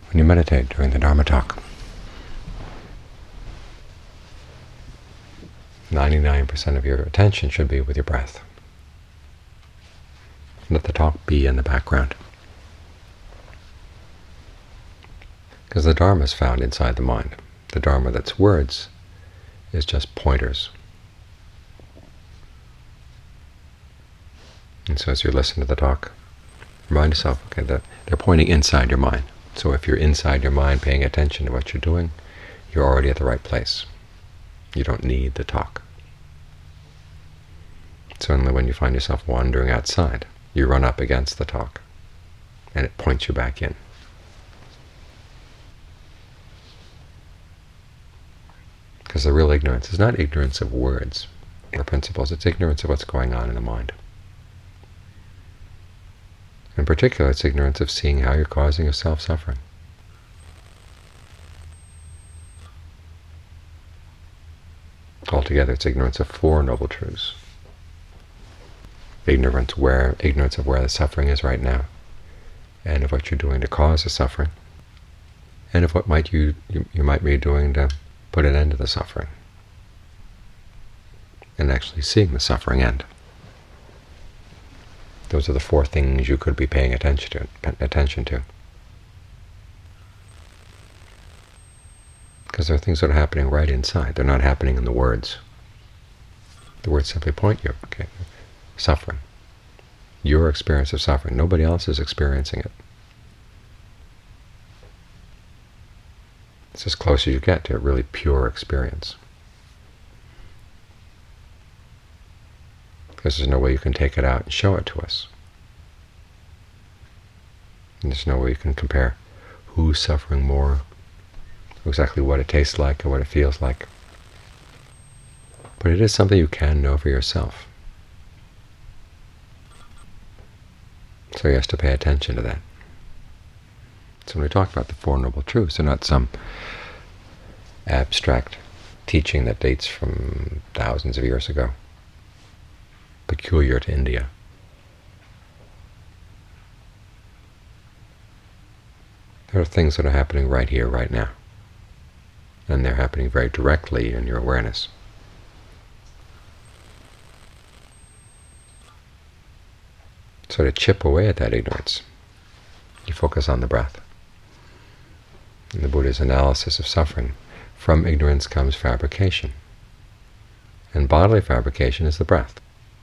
when you meditate during the Dharma talk. 99% of your attention should be with your breath. Let the talk be in the background. Because the Dharma is found inside the mind. The Dharma that's words is just pointers. And so as you listen to the talk, remind yourself, okay, that they're pointing inside your mind. So if you're inside your mind paying attention to what you're doing, you're already at the right place. You don't need the talk. Certainly when you find yourself wandering outside, you run up against the talk, and it points you back in. Because the real ignorance is not ignorance of words or principles, it's ignorance of what's going on in the mind. In particular, it's ignorance of seeing how you're causing yourself suffering. Altogether, it's ignorance of Four Noble Truths. Ignorance of where the suffering is right now, and of what you're doing to cause the suffering, and of what you might be doing to put an end to the suffering, and actually seeing the suffering end. Those are the four things you could be paying attention to. Because they're things that are happening right inside. They're not happening in the words. The words simply point you, okay, suffering. Your experience of suffering. Nobody else is experiencing it. It's as close as you get to a really pure experience. Because there's no way you can take it out and show it to us. And there's no way you can compare who's suffering more, exactly what it tastes like or what it feels like. But it is something you can know for yourself. So he has to pay attention to that. So when we talk about the Four Noble Truths, they're not some abstract teaching that dates from thousands of years ago, peculiar to India. There are things that are happening right here, right now, and they're happening very directly in your awareness. So to chip away at that ignorance, you focus on the breath. In the Buddha's analysis of suffering, from ignorance comes fabrication, and bodily fabrication is the breath.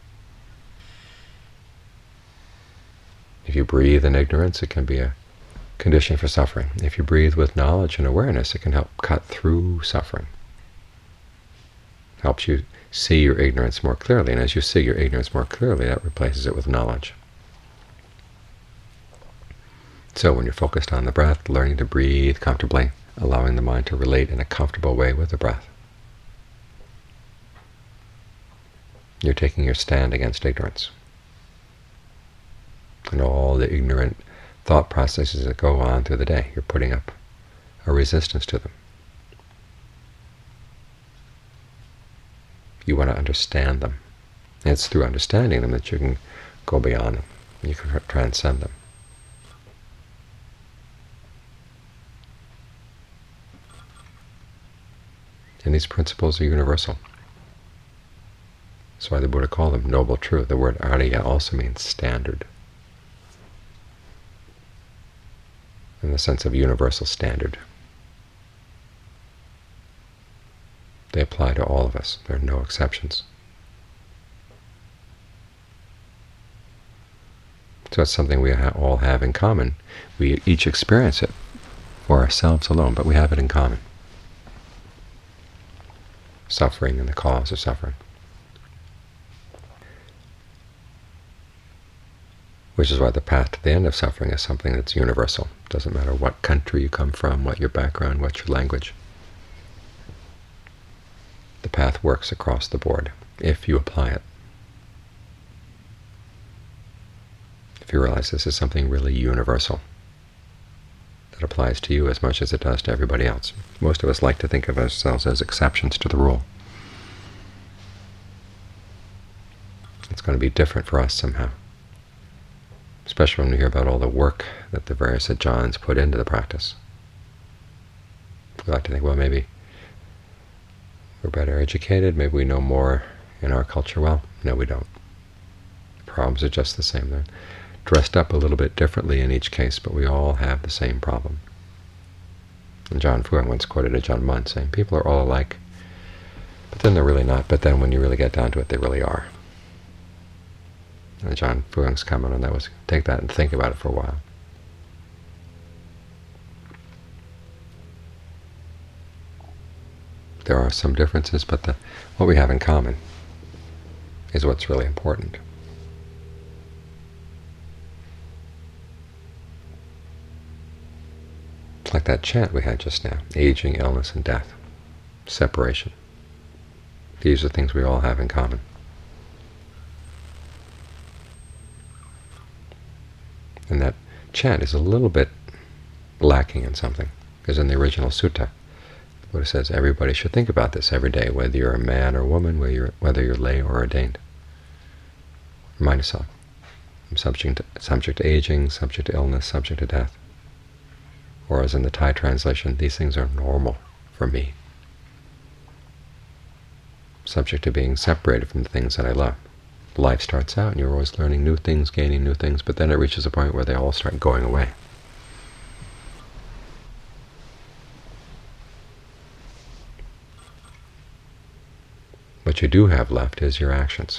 If you breathe in ignorance, it can be a condition for suffering. If you breathe with knowledge and awareness, it can help cut through suffering. It helps you see your ignorance more clearly, and as you see your ignorance more clearly, that replaces it with knowledge. So when you're focused on the breath, learning to breathe comfortably, allowing the mind to relate in a comfortable way with the breath, you're taking your stand against ignorance and all the ignorant thought processes that go on through the day. You're putting up a resistance to them. You want to understand them. And it's through understanding them that you can go beyond them. You can transcend them. And these principles are universal. That's why the Buddha called them Noble Truth. The word Arya also means standard, in the sense of universal standard. They apply to all of us. There are no exceptions. So it's something we all have in common. We each experience it for ourselves alone, but we have it in common. Suffering and the cause of suffering. Which is why the path to the end of suffering is something that's universal. It doesn't matter what country you come from, what your background, what your language. The path works across the board if you apply it. If you realize this is something really universal that applies to you as much as it does to everybody else. Most of us like to think of ourselves as exceptions to the rule. It's going to be different for us somehow, especially when we hear about all the work that the various ajahns put into the practice. We like to think, well, maybe we're better educated, maybe we know more in our culture. Well, no, we don't. The problems are just the same. They're dressed up a little bit differently in each case, but we all have the same problem. And John Fuang once quoted Ajahn Mun saying, people are all alike, but then they're really not, but then when you really get down to it, they really are. And John Fuang's comment on that was, take that and think about it for a while. There are some differences, but what we have in common is what's really important. It's like that chant we had just now, aging, illness, and death, separation. These are things we all have in common. And that chant is a little bit lacking in something, because in the original sutta, the Buddha says everybody should think about this every day, whether you're a man or woman, whether you're lay or ordained. Remind yourself, I'm subject to aging, subject to illness, subject to death. Or as in the Thai translation, these things are normal for me. Subject to being separated from the things that I love. Life starts out and you're always learning new things, gaining new things, but then it reaches a point where they all start going away. What you do have left is your actions.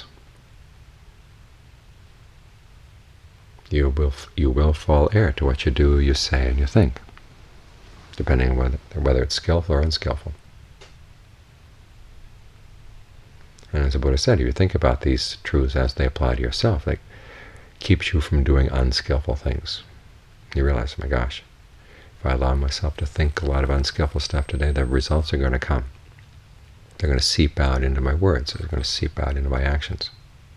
You will fall heir to what you do, you say, and you think, depending on whether it's skillful or unskillful. And as the Buddha said, if you think about these truths as they apply to yourself, that keeps you from doing unskillful things. You realize, oh my gosh, if I allow myself to think a lot of unskillful stuff today, the results are going to come. They're going to seep out into my words. They're going to seep out into my actions.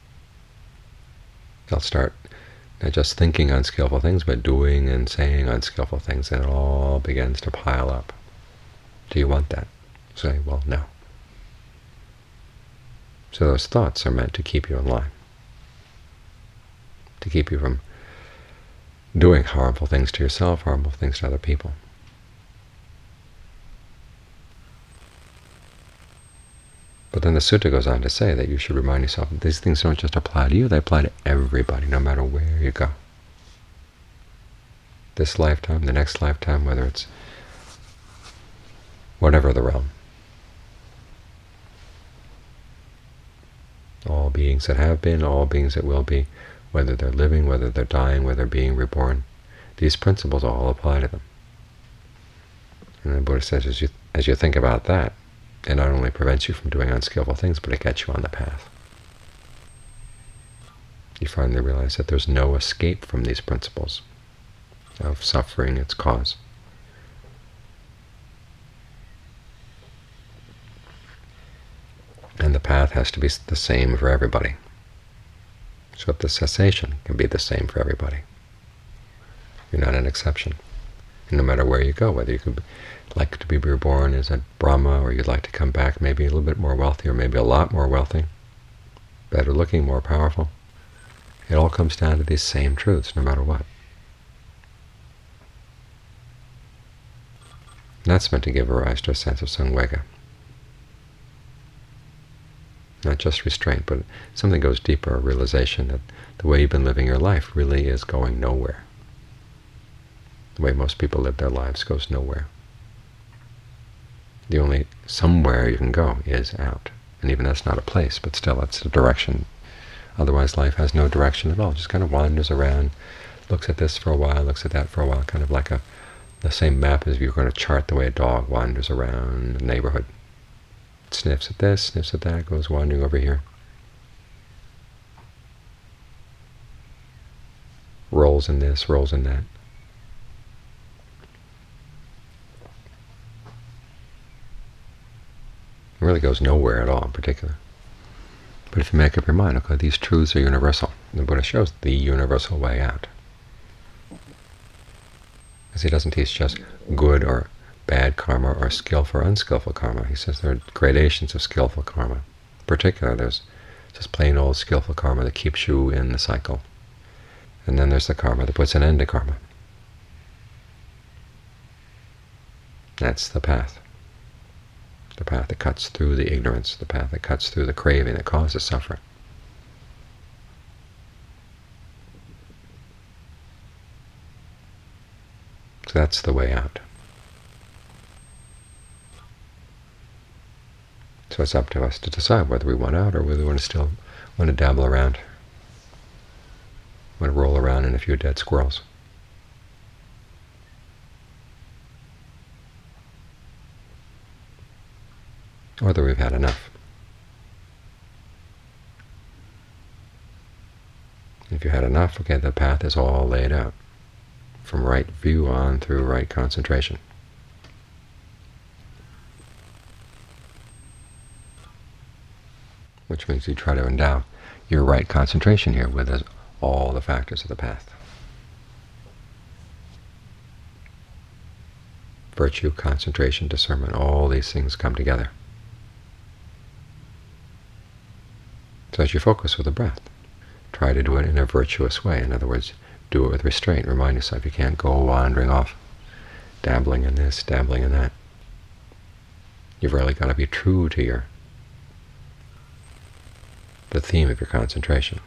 I'll start not just thinking unskillful things, but doing and saying unskillful things, and it all begins to pile up. Do you want that? Say, well, no. So those thoughts are meant to keep you in line, to keep you from doing harmful things to yourself, harmful things to other people. But then the sutta goes on to say that you should remind yourself that these things don't just apply to you, they apply to everybody, no matter where you go. This lifetime, the next lifetime, whether it's whatever the realm. All beings that have been, all beings that will be, whether they're living, whether they're dying, whether they're being reborn, these principles all apply to them. And the Buddha says, as you think about that, it not only prevents you from doing unskillful things, but it gets you on the path. You finally realize that there's no escape from these principles of suffering, its cause. And the path has to be the same for everybody, so that the cessation can be the same for everybody. You're not an exception. And no matter where you go, whether you could like to be reborn as a Brahma, or you'd like to come back maybe a little bit more wealthy, or maybe a lot more wealthy, better looking, more powerful, it all comes down to these same truths, no matter what. And that's meant to give rise to a sense of samvega. Not just restraint, but something goes deeper, a realization that the way you've been living your life really is going nowhere. The way most people live their lives goes nowhere. The only somewhere you can go is out. And even that's not a place, but still that's a direction. Otherwise life has no direction at all. It just kind of wanders around, looks at this for a while, looks at that for a while, kind of like the same map as if you're going to chart the way a dog wanders around the neighborhood. Sniffs at this, sniffs at that, goes wandering over here. Rolls in this, rolls in that. It really goes nowhere at all in particular. But if you make up your mind, okay, these truths are universal, the Buddha shows the universal way out. Because he doesn't teach just good or bad karma or skillful or unskillful karma. He says there are gradations of skillful karma. In particular, there's just plain old skillful karma that keeps you in the cycle. And then there's the karma that puts an end to karma. That's the path. The path that cuts through the ignorance, the path that cuts through the craving that causes suffering. So that's the way out. So it's up to us to decide whether we want out or whether we want to dabble around, want to roll around in a few dead squirrels. Or whether we've had enough. If you had enough, okay, the path is all laid out, from right view on through right concentration. Which means you try to endow your right concentration here with all the factors of the path. Virtue, concentration, discernment, all these things come together. So as you focus with the breath, try to do it in a virtuous way. In other words, do it with restraint. Remind yourself you can't go wandering off, dabbling in this, dabbling in that. You've really got to be true to the theme of your concentration.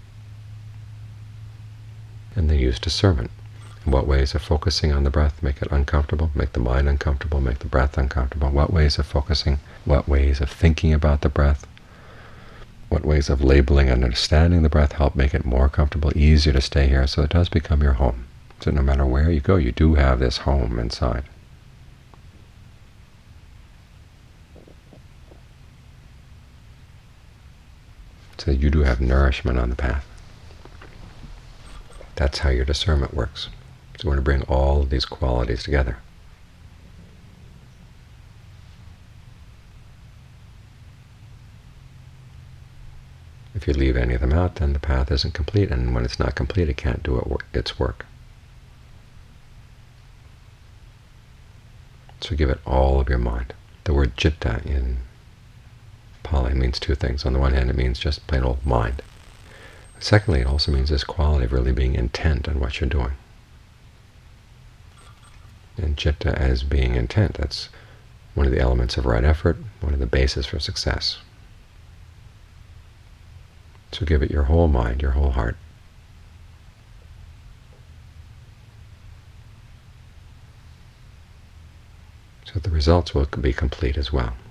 And then use discernment. In what ways of focusing on the breath make it uncomfortable, make the mind uncomfortable, make the breath uncomfortable? What ways of focusing, what ways of thinking about the breath, what ways of labeling and understanding the breath help make it more comfortable, easier to stay here, so it does become your home. So no matter where you go, you do have this home inside. So you do have nourishment on the path. That's how your discernment works. So we're going to bring all of these qualities together. If you leave any of them out, then the path isn't complete, and when it's not complete, it can't do its work. So give it all of your mind. The word citta in Pali means two things. On the one hand, it means just plain old mind. Secondly, it also means this quality of really being intent on what you're doing. And citta as being intent, that's one of the elements of right effort, one of the bases for success. So give it your whole mind, your whole heart. So the results will be complete as well.